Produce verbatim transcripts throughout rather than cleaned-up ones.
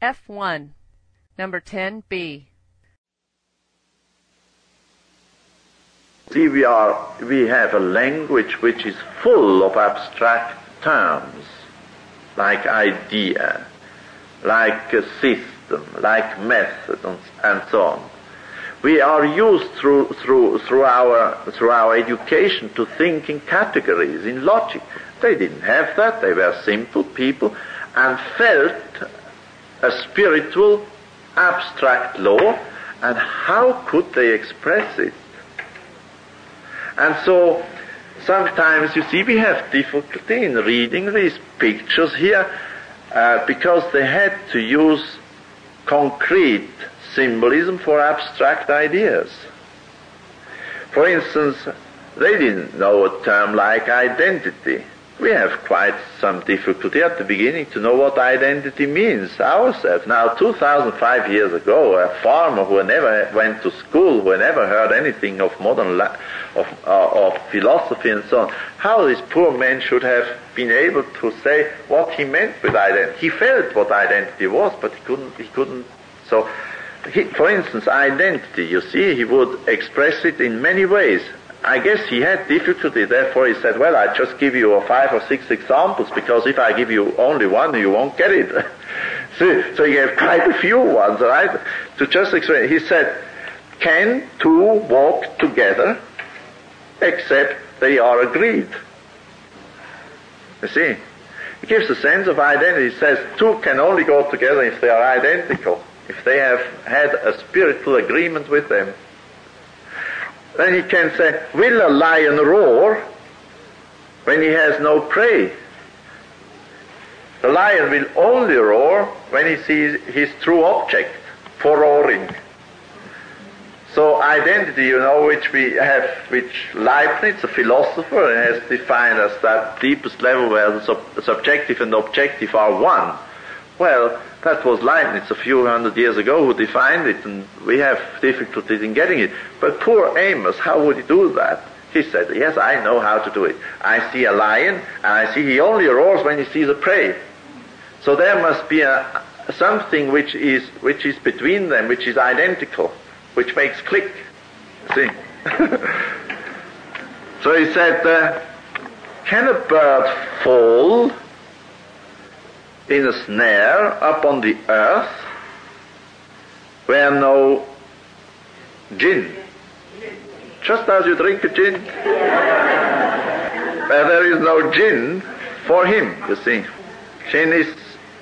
F one. Number ten B. See, we are, we have a language which is full of abstract terms, like idea, like a system, like method, and, and so on. We are used through, through, through our, through our education to think in categories, in logic. They didn't have that. They were simple people and felt a spiritual, abstract law, and how could they express it? And so, sometimes, you see, we have difficulty in reading these pictures here uh, because they had to use concrete symbolism for abstract ideas. For instance, they didn't know a term like identity. We have quite some difficulty at the beginning to know what identity means ourselves. Now, two thousand five years ago, a farmer who never went to school, who never heard anything of modern la- of, uh, of philosophy and so on, how this poor man should have been able to say what he meant with identity. He felt what identity was, but he couldn't. He couldn't. So, he, for instance, identity. You see, he would express it in many ways. I guess he had difficulty, therefore he said, well, I just give you five or six examples, because if I give you only one, you won't get it. so, so he gave quite a few ones, right, to just explain. He said, can two walk together except they are agreed? You see, he gives a sense of identity. He says two can only go together if they are identical, if they have had a spiritual agreement with them. Then he can say, will a lion roar when he has no prey? The lion will only roar when he sees his true object for roaring. So identity, you know, which we have, which Leibniz, a philosopher, has defined as that deepest level where the sub- subjective and objective are one. Well, that was Leibniz a few hundred years ago who defined it, and we have difficulties in getting it. But poor Amos, how would he do that? He said, yes, I know how to do it. I see a lion, and I see he only roars when he sees a prey. So there must be a, something which is, which is between them, which is identical, which makes click. See? So he said, uh, can a bird fall in a snare upon the earth where no gin? Just as you drink a gin, where there is no gin for him, you see. Gin is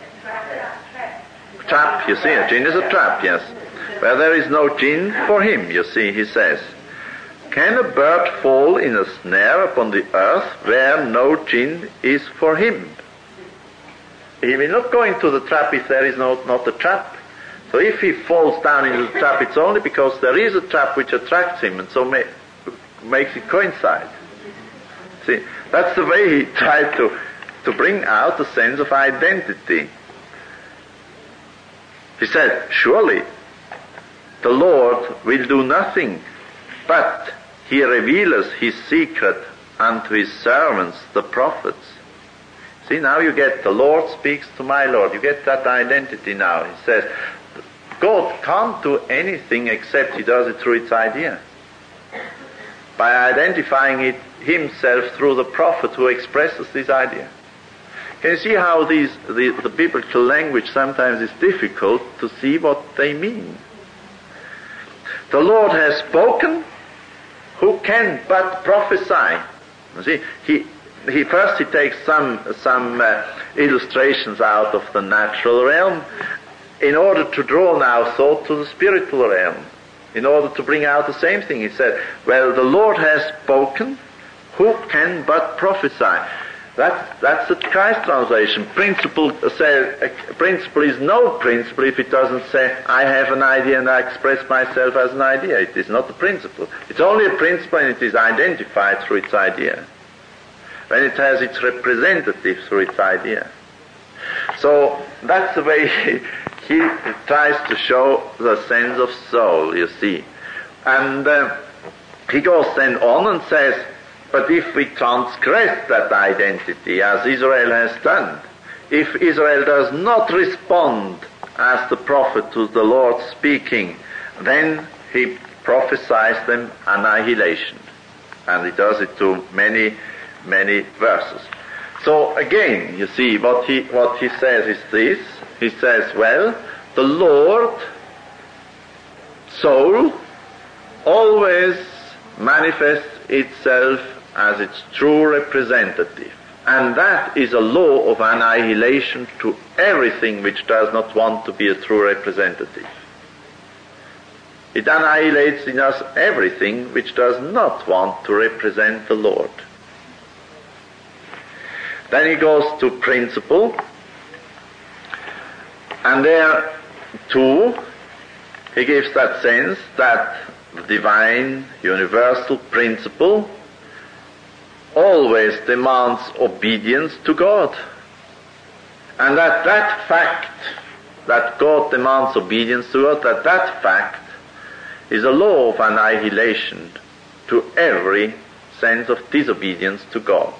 trap, you see. A gin is a trap, yes. Where there is no gin for him, you see, he says. Can a bird fall in a snare upon the earth where no gin is for him? He will not go into the trap if there is no, not a trap. So if he falls down into the trap, it's only because there is a trap which attracts him, and so may, makes it coincide. See, that's the way he tried to, to bring out a sense of identity. He said, surely the Lord will do nothing, but he revealeth his secret unto his servants, the prophets. See, now you get the Lord speaks to my Lord. You get that identity now. He says, God can't do anything except he does it through its idea. By identifying it himself through the prophet who expresses this idea. Can you see how these, the, the biblical language sometimes is difficult to see what they mean? The Lord has spoken, who can but prophesy? You see, he He first he takes some some uh, illustrations out of the natural realm in order to draw now thought to the spiritual realm, in order to bring out the same thing. He said, well, the Lord has spoken, who can but prophesy? That's, that's the Christ translation. Principle, say, uh, principle is no principle if it doesn't say, I have an idea and I express myself as an idea. It is not a principle. It's only a principle and it is identified through its idea, when it has its representative through its idea. So that's the way he, he tries to show the sense of soul, you see. And uh, he goes then on and says, but if we transgress that identity, as Israel has done, if Israel does not respond as the prophet to the Lord speaking, then he prophesies them annihilation. And he does it to many, many verses. So again, you see, what he, what he says is this. He says, well, the Lord, soul, always manifests itself as its true representative. And that is a law of annihilation to everything which does not want to be a true representative. It annihilates in us everything which does not want to represent the Lord. Then he goes to principle, and there too he gives that sense that the divine universal principle always demands obedience to God. And that that fact, that God demands obedience to God, that that fact is a law of annihilation to every sense of disobedience to God.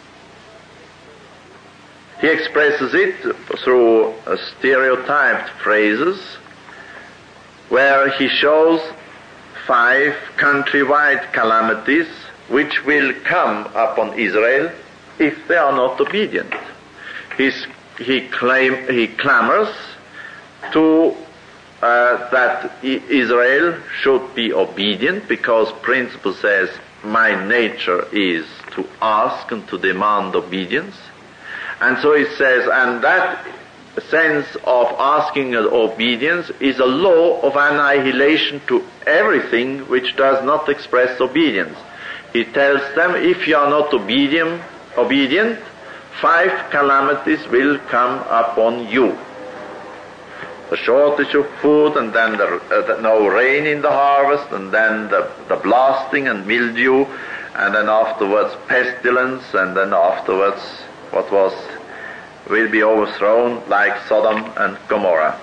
He expresses it through stereotyped phrases where he shows five countrywide calamities which will come upon Israel if they are not obedient. He's, he, claim, he clamors to uh, that Israel should be obedient, because principle says, my nature is to ask and to demand obedience. And so he says, and that sense of asking and obedience is a law of annihilation to everything which does not express obedience. He tells them, if you are not obedient, obedient, five calamities will come upon you. The shortage of food, and then the, uh, the, no rain in the harvest, and then the, the blasting and mildew, and then afterwards pestilence, and then afterwards what was will be overthrown like Sodom and Gomorrah.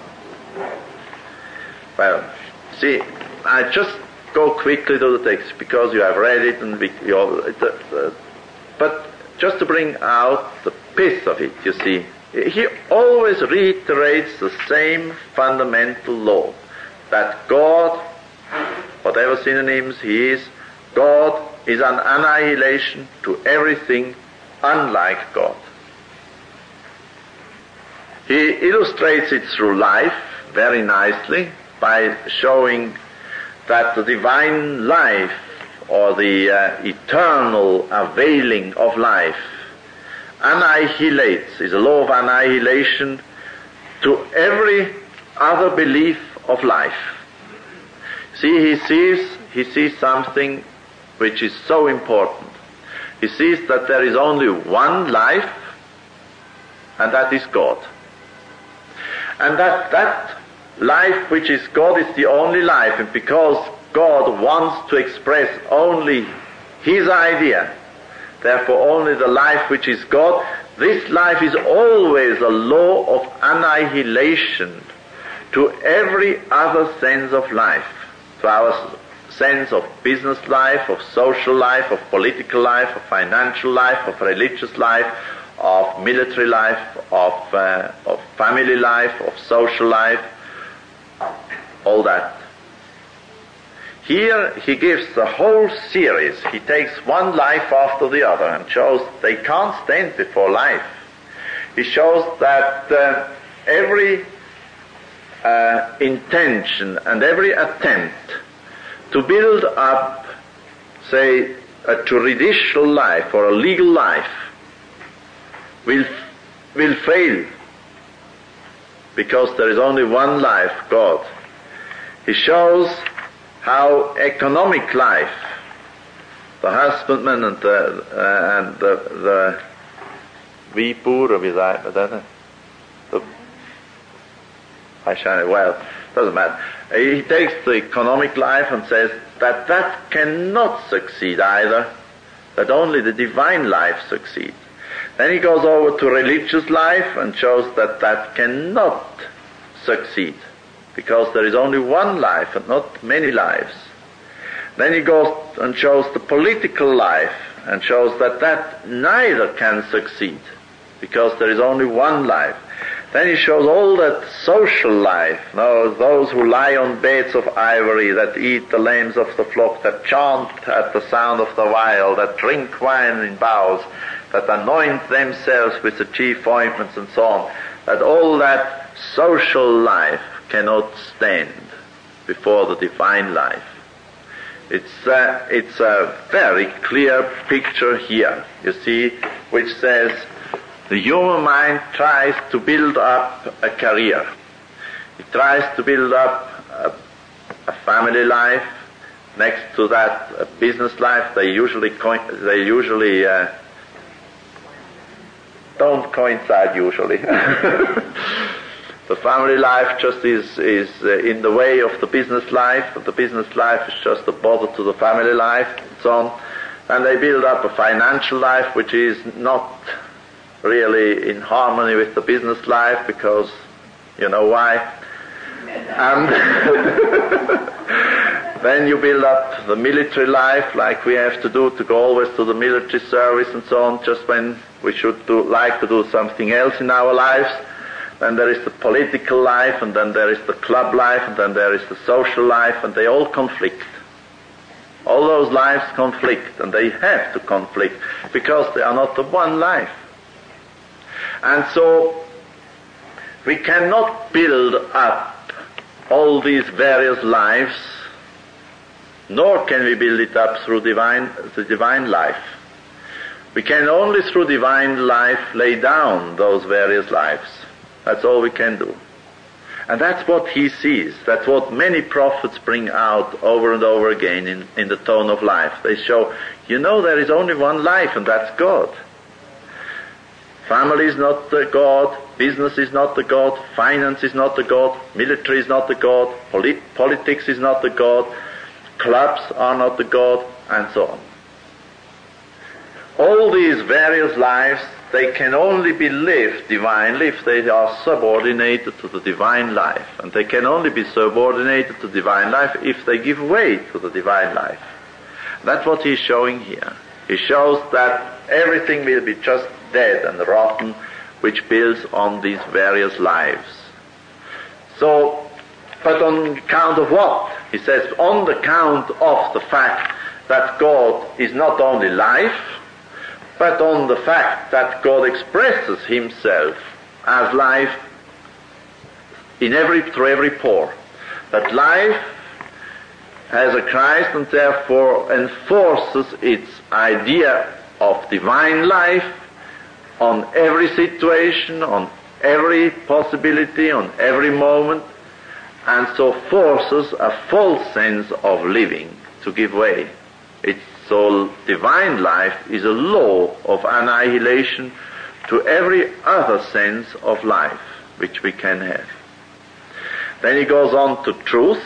Well, see, I just go quickly to the text because you have read it, and we, you all, it, uh, but just to bring out the pith of it, you see, he always reiterates the same fundamental law, that God, whatever synonyms he is, God is an annihilation to everything unlike God. He illustrates it through life very nicely by showing that the divine life, or the uh, eternal availing of life, annihilates, is a law of annihilation to every other belief of life. See, he sees, he sees something which is so important. He sees that there is only one life, and that is God. And that that life which is God is the only life, and because God wants to express only his idea, therefore only the life which is God, this life is always a law of annihilation to every other sense of life, to our sense of business life, of social life, of political life, of financial life, of religious life, of military life, of, uh, of family life, of social life, all that. Here he gives the whole series. He takes one life after the other and shows they can't stand before life. He shows that uh, every uh, intention and every attempt to build up, say, a judicial life or a legal life will will fail, because there is only one life, God. He shows how economic life, the husbandman and the uh, and the the vipur, or the I shall well doesn't matter. He takes the economic life and says that that cannot succeed either, that only the divine life succeeds. Then he goes over to religious life and shows that that cannot succeed, because there is only one life and not many lives. Then he goes and shows the political life and shows that that neither can succeed, because there is only one life. Then he shows all that social life, you know, those who lie on beds of ivory, that eat the lambs of the flock, that chant at the sound of the viol, that drink wine in bowls, that anoint themselves with the chief ointments and so on, that all that social life cannot stand before the divine life. It's a, it's a very clear picture here, you see, which says the human mind tries to build up a career. It tries to build up a, a family life. Next to that, a business life. They usually co- they usually uh, don't coincide. Usually, the family life just is is uh, in the way of the business life. The business life is just a bother to the family life, and so on. And they build up a financial life which is not really in harmony with the business life, because you know why. And then you build up the military life, like we have to do, to go always to the military service and so on, just when we should do, like to do something else in our lives. Then there is the political life, and then there is the club life, and then there is the social life, and they all conflict. All those lives conflict, and they have to conflict, because they are not the one life. And so we cannot build up all these various lives, nor can we build it up through divine, the divine life. We can only through divine life lay down those various lives. That's all we can do. And that's what he sees. That's what many prophets bring out over and over again in, in the tone of life. They show, you know, there is only one life, and that's God. Family is not the God, business is not the God, finance is not the God, military is not the God, polit- politics is not the God, clubs are not the God, and so on. All these various lives, they can only be lived divinely if they are subordinated to the divine life. And they can only be subordinated to divine life if they give way to the divine life. That's what he's showing here. He shows that everything will be just dead and rotten, which builds on these various lives. So, but on account of what? He says, on the count of the fact that God is not only life, but on the fact that God expresses himself as life in every, through every pore. That life has a Christ and therefore enforces its idea of divine life on every situation, on every possibility, on every moment, and so forces a false sense of living to give way. It's so divine life is a law of annihilation to every other sense of life which we can have. Then he goes on to truth,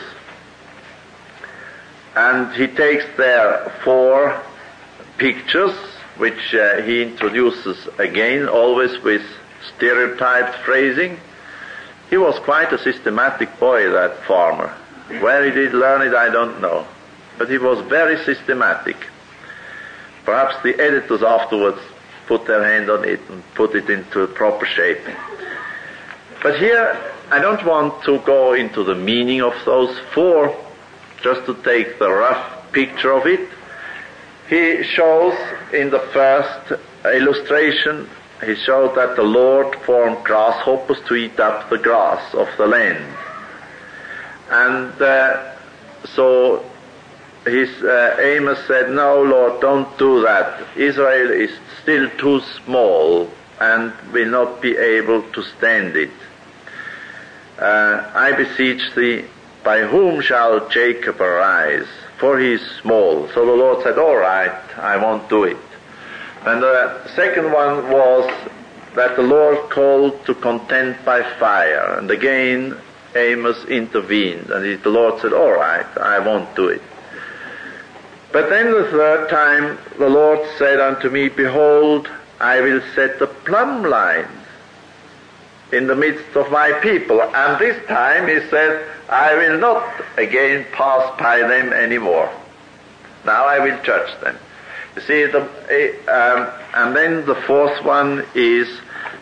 and he takes there four pictures which uh, he introduces again, always with stereotyped phrasing. He was quite a systematic boy, that farmer. Where he did learn it, I don't know. But he was very systematic. Perhaps the editors afterwards put their hand on it and put it into proper shape. But here, I don't want to go into the meaning of those four, just to take the rough picture of it. He shows in the first illustration, he showed that the Lord formed grasshoppers to eat up the grass of the land. And uh, so his uh, Amos said, no, Lord, don't do that. Israel is still too small and will not be able to stand it. Uh, I beseech thee, by whom shall Jacob arise? For he is small. So the Lord said, all right, I won't do it. And the second one was that the Lord called to contend by fire. And again, Amos intervened. And he, the Lord said, all right, I won't do it. But then the third time, the Lord said unto me, behold, I will set the plumb lines in the midst of my people. And this time he said, I will not again pass by them anymore. Now I will judge them. You see, the, um, and then the fourth one is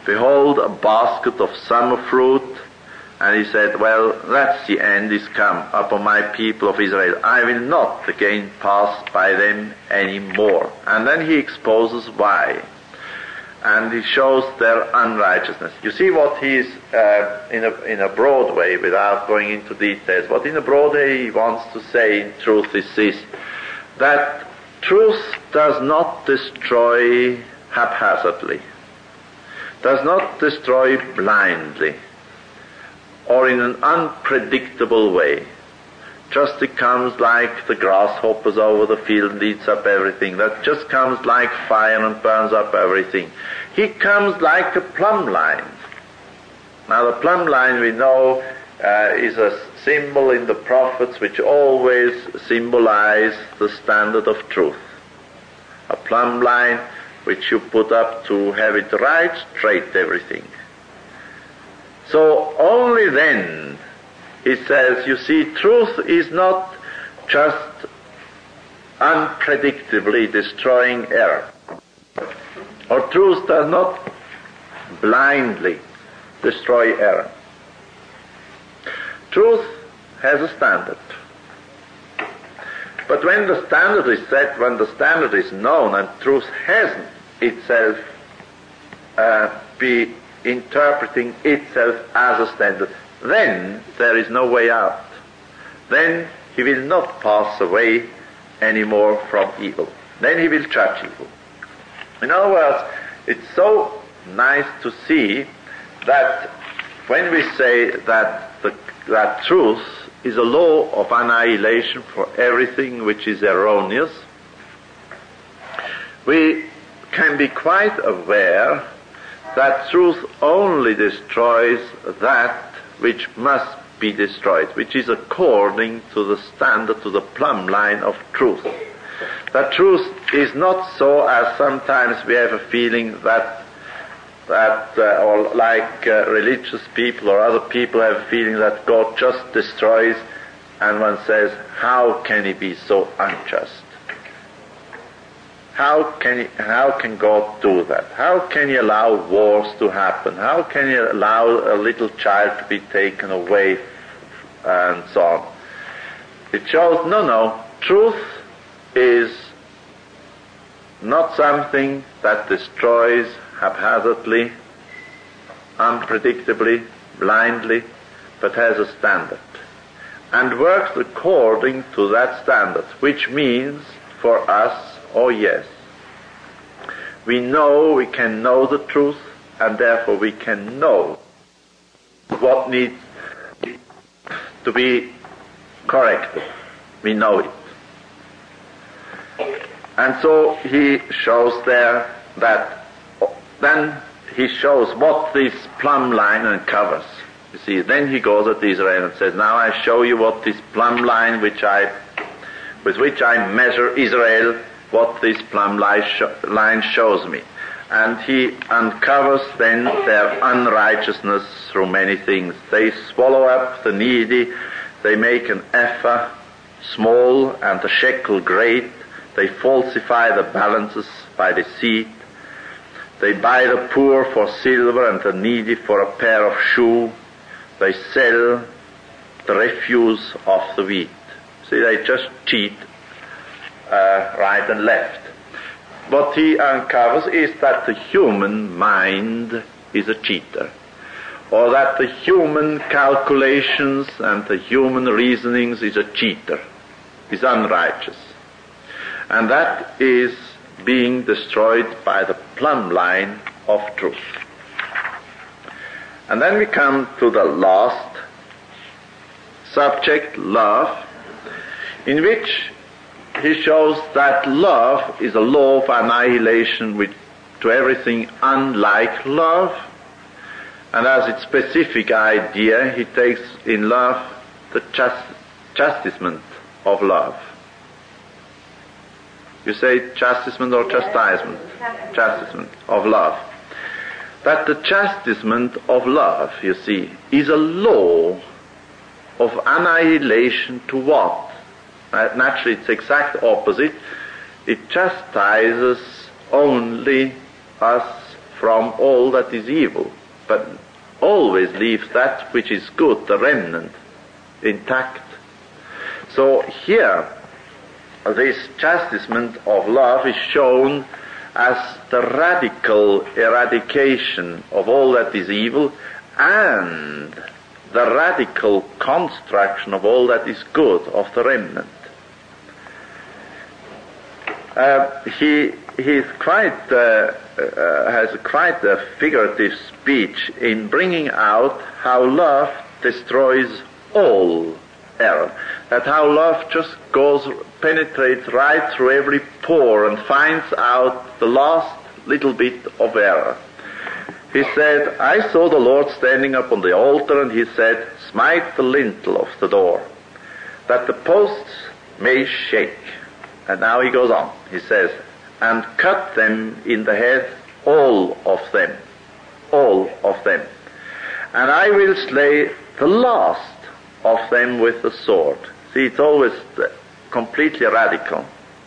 behold a basket of summer fruit, and he said, well, that's the end is come upon my people of Israel. I will not again pass by them any more. And then he exposes why. And he shows their unrighteousness. You see what he is, uh, in a, in a broad way, without going into details, what in a broad way he wants to say in truth is this, that truth does not destroy haphazardly, does not destroy blindly, or in an unpredictable way. Just it comes like the grasshoppers over the field and eats up everything. That just comes like fire and burns up everything. He comes like a plumb line. Now the plumb line we know uh, is a symbol in the prophets which always symbolize the standard of truth. A plumb line which you put up to have it right straight everything. So only then it says, you see, truth is not just unpredictably destroying error. Or truth does not blindly destroy error. Truth has a standard. But when the standard is set, when the standard is known, and truth has itself uh, be interpreting itself as a standard, then there is no way out. Then he will not pass away anymore from evil. Then he will judge evil. In other words, it's so nice to see that when we say that the, that truth is a law of annihilation for everything which is erroneous, we can be quite aware that truth only destroys that which must be destroyed, which is according to the standard, to the plumb line of truth. That truth is not so as sometimes we have a feeling that, that uh, or like uh, religious people or other people have a feeling that God just destroys, and one says, how can he be so unjust? How can he, how can God do that? How can he allow wars to happen? How can he allow a little child to be taken away, and so on? It shows, no, no, truth is not something that destroys haphazardly, unpredictably, blindly, but has a standard, and works according to that standard, which means for us, oh yes, we know, we can know the truth, and therefore we can know what needs to be corrected. We know it. And so he shows there that, then he shows what this plumb line uncovers. You see, then he goes at Israel and says, now I show you what this plumb line which I, with which I measure Israel, what this plumb line shows me. And he uncovers then their unrighteousness through many things. They swallow up the needy, they make an ephah small and a shekel great, they falsify the balances by deceit, they buy the poor for silver and the needy for a pair of shoes, they sell the refuse of the wheat. See, they just cheat uh, right and left. What he uncovers is that the human mind is a cheater, or that the human calculations and the human reasonings is a cheater, is unrighteous. And that is being destroyed by the plumb line of truth. And then we come to the last subject, love, in which he shows that love is a law of annihilation which, to everything unlike love, and as its specific idea, he takes in love the chast- chastisement of love. You say chastisement or chastisement? Chastisement of love. That the chastisement of love, you see, is a law of annihilation to what? Uh, naturally, it's exact opposite. It chastises only us from all that is evil, but always leaves that which is good, the remnant, intact. So here, this chastisement of love is shown as the radical eradication of all that is evil and the radical construction of all that is good of the remnant. Uh, he he is quite uh, uh, has quite a figurative speech in bringing out how love destroys all error. That how love just goes, penetrates right through every pore and finds out the last little bit of error. He said, I saw the Lord standing up on the altar, and he said, smite the lintel of the door, that the posts may shake. And now he goes on. He says, and cut them in the head, all of them, all of them. And I will slay the last of them with the sword. See, it's always completely radical.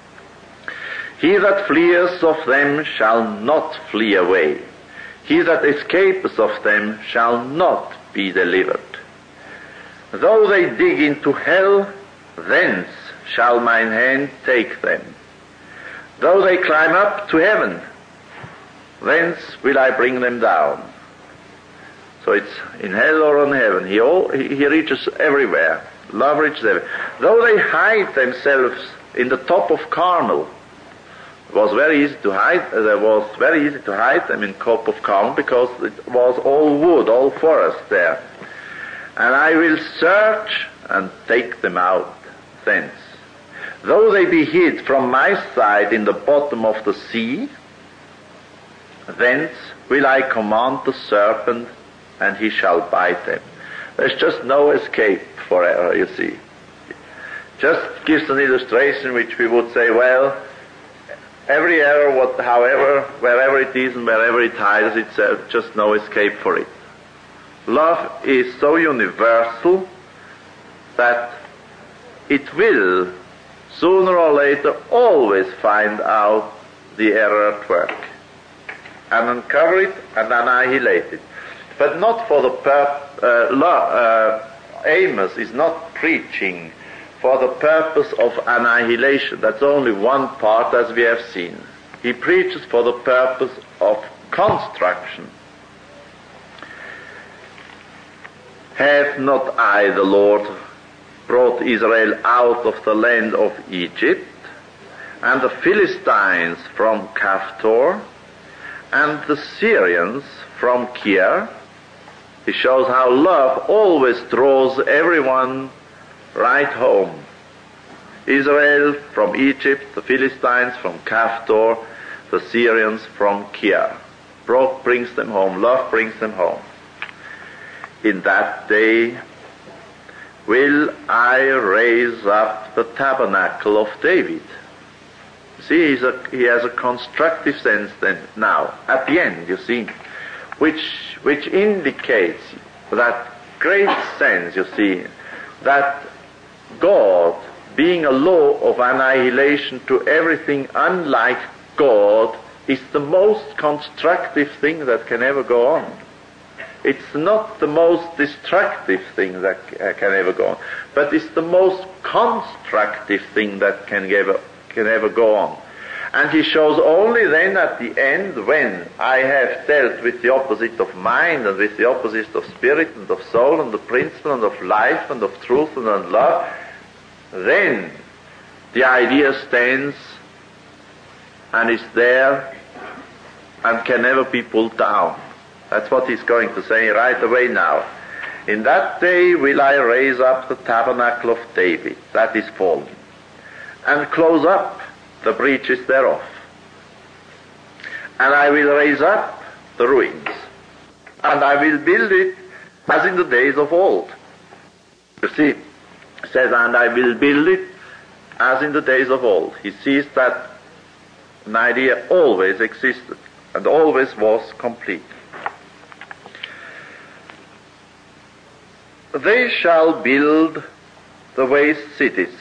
He that fleeth of them shall not flee away. He that escapeth of them shall not be delivered. Though they dig into hell, thence shall mine hand take them. Though they climb up to heaven, thence will I bring them down. So it's in hell or on heaven. He, all, he, he reaches everywhere. Love reaches everywhere. Though they hide themselves in the top of Carmel, it was very easy to hide. Uh, it was very easy to hide them in top of Carmel because it was all wood, all forest there. And I will search and take them out thence. Though they be hid from my sight in the bottom of the sea, thence will I command the serpent, and he shall bite them. There's just no escape for error, you see. Just gives an illustration which we would say, well, every error, what, however, wherever it is and wherever it hides, it's uh, just no escape for it. Love is so universal that it will, sooner or later, always find out the error at work and uncover it and annihilate it. But not for the purpose, uh, uh, Amos is not preaching for the purpose of annihilation. That's only one part, as we have seen. He preaches for the purpose of construction. Have not I, the Lord, brought Israel out of the land of Egypt, and the Philistines from Caphtor, and the Syrians from Kir? He shows how love always draws everyone right home. Israel from Egypt, the Philistines from Caphtor, the Syrians from Kir. Broke brings them home, love brings them home. In that day will I raise up the tabernacle of David. See, he's a, he has a constructive sense then now, at the end, you see, which which indicates that great sense, you see, that God, being a law of annihilation to everything unlike God, is the most constructive thing that can ever go on. It's not the most destructive thing that can ever go on, but it's the most constructive thing that can ever, can ever go on. And he shows only then at the end, when I have dealt with the opposite of mind and with the opposite of spirit and of soul and of principle and of life and of truth and of love, then the idea stands and is there and can never be pulled down. That's what he's going to say right away now. In that day will I raise up the tabernacle of David, that is fallen, and close up the breaches thereof. And I will raise up the ruins, and I will build it as in the days of old. You see, it says, and I will build it as in the days of old. He sees that an idea always existed and always was complete. They shall build the waste cities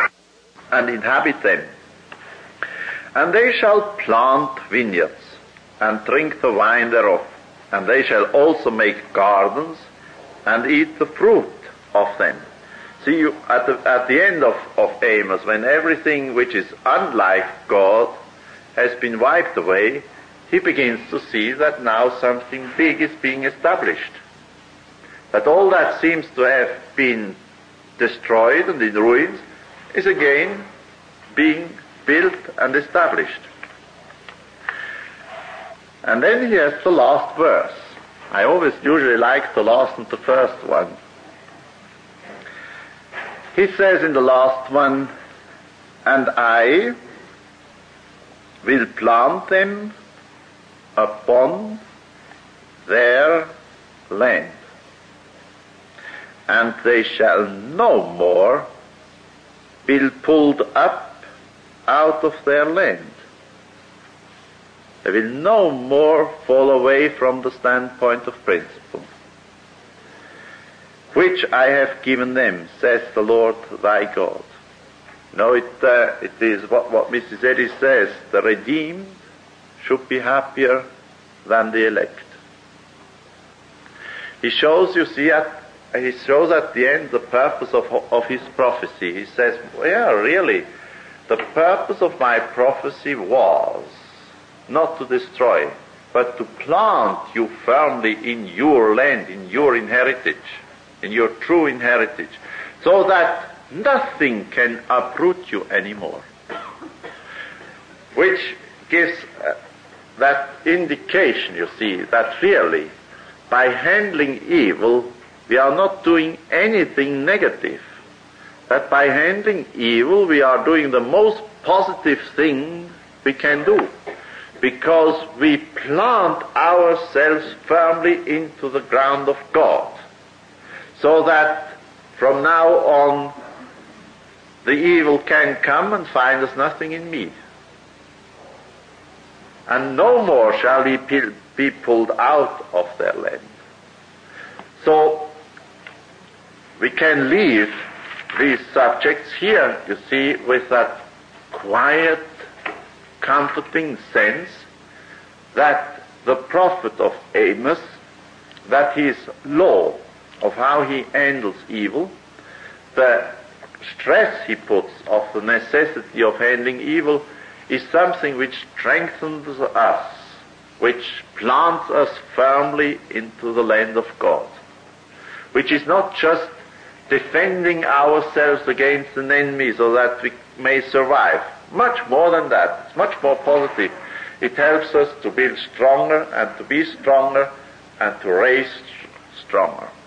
and inhabit them, and they shall plant vineyards and drink the wine thereof, and they shall also make gardens and eat the fruit of them. See, you, at the, at the end of, of Amos, when everything which is unlike God has been wiped away, he begins to see that now something big is being established. That all that seems to have been destroyed and in ruins is again being built and established. And then he has the last verse. I always usually like the last and the first one. He says in the last one, and I will plant them upon their land, and they shall no more be pulled up out of their land. They will no more fall away from the standpoint of principle, which I have given them, says the Lord thy God. No, it, uh, it is what, what Missus Eddy says, the redeemed should be happier than the elect. He shows, you see, at, he shows at the end the purpose of, of his prophecy. He says, well, yeah, really, the purpose of my prophecy was not to destroy, but to plant you firmly in your land, in your inheritance, in your true inheritance, so that nothing can uproot you anymore. Which gives uh, that indication, you see, that really, by handling evil, we are not doing anything negative. That by handling evil, we are doing the most positive thing we can do, because we plant ourselves firmly into the ground of God, so that from now on the evil can come and find us nothing in me. And no more shall we be pulled out of their land. So we can leave these subjects here, you see, with that quiet, comforting sense that the prophet of Amos, that his law of how he handles evil, the stress he puts of the necessity of handling evil, is something which strengthens us, which plants us firmly into the land of God, which is not just defending ourselves against an enemy so that we may survive. Much more than that. It's much more positive. It helps us to build stronger and to be stronger and to raise stronger.